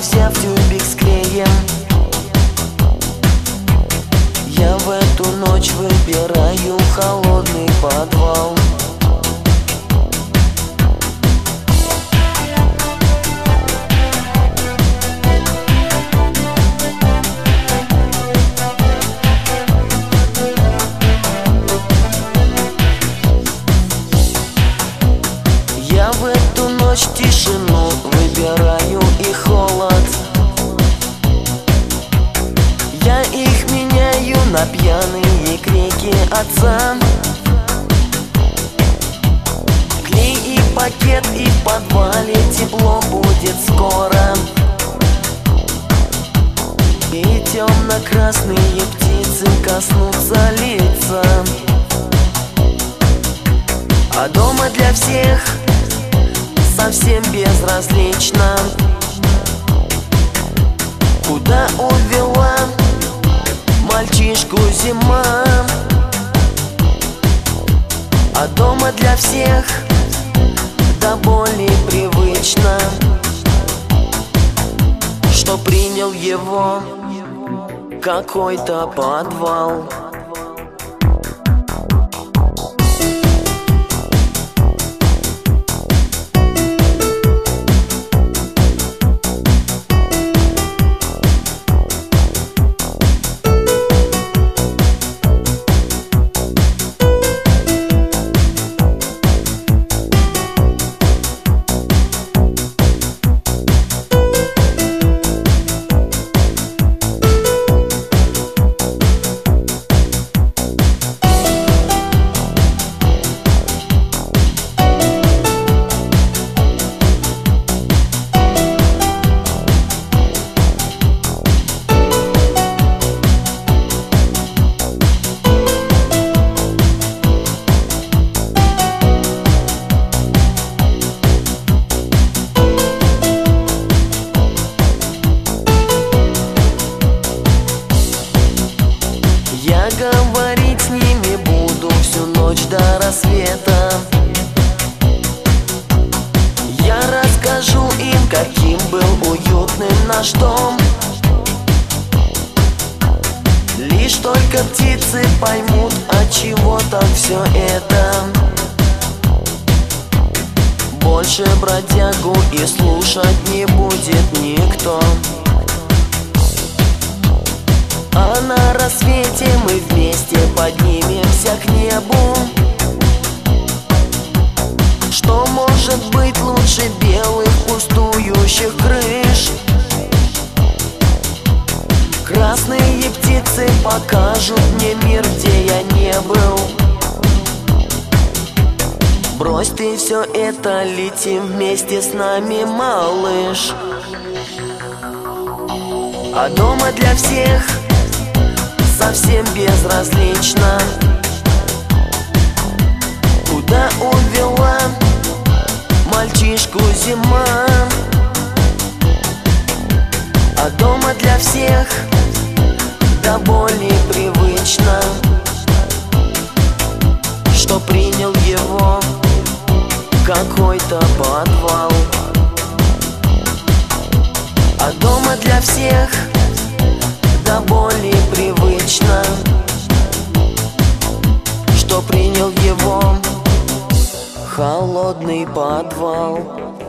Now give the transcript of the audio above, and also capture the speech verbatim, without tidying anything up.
взяв тюбик с клеем, я в эту ночь выбираю холодный подвал. Я в эту ночь тишину выбираю и холод. Я их меняю на пьяные крики отца. Клей и пакет, и в подвале тепло будет скоро. И темно-красные птицы коснутся лица. А дома для всех совсем безразлично, куда увела мальчишку зима. А дома для всех до боли привычно, что принял его какой-то подвал. Я говорить с ними буду всю ночь до рассвета. Я расскажу им, каким был уютным наш дом. Лишь только птицы поймут, отчего так все это. Больше бродягу и слушать не будет никто. А на рассвете мы вместе поднимемся к небу. Что может быть лучше белых пустующих крыш? Красные птицы покажут мне мир, где я не был. Брось ты все это, летим вместе с нами, малыш. А дома для всех совсем безразлично, куда увела мальчишку зима. А дома для всех до боли привычно, что принял его какой-то подвал. А дома для всех до боли привычно, что принял его холодный подвал.